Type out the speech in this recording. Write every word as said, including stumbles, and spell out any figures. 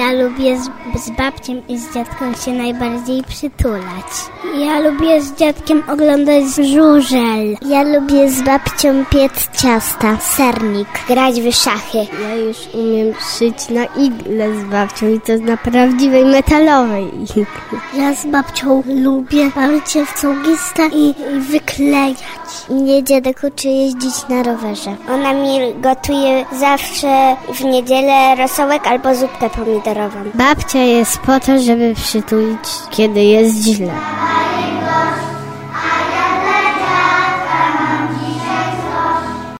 Ja lubię z, z babcią i z dziadkiem się najbardziej przytulać. Ja lubię z dziadkiem oglądać żużel. Ja lubię z babcią piec ciasta, sernik, grać w szachy. Ja już umiem szyć na igle z babcią i to na prawdziwej metalowej igle. Ja z babcią lubię bawić się w cągista i, i wyklejać. Mnie dziadek uczy jeździć na rowerze. Ona mi gotuje zawsze w niedzielę rosołek albo zupkę pomidorową. Babcia jest po to, żeby przytulić, kiedy jest źle.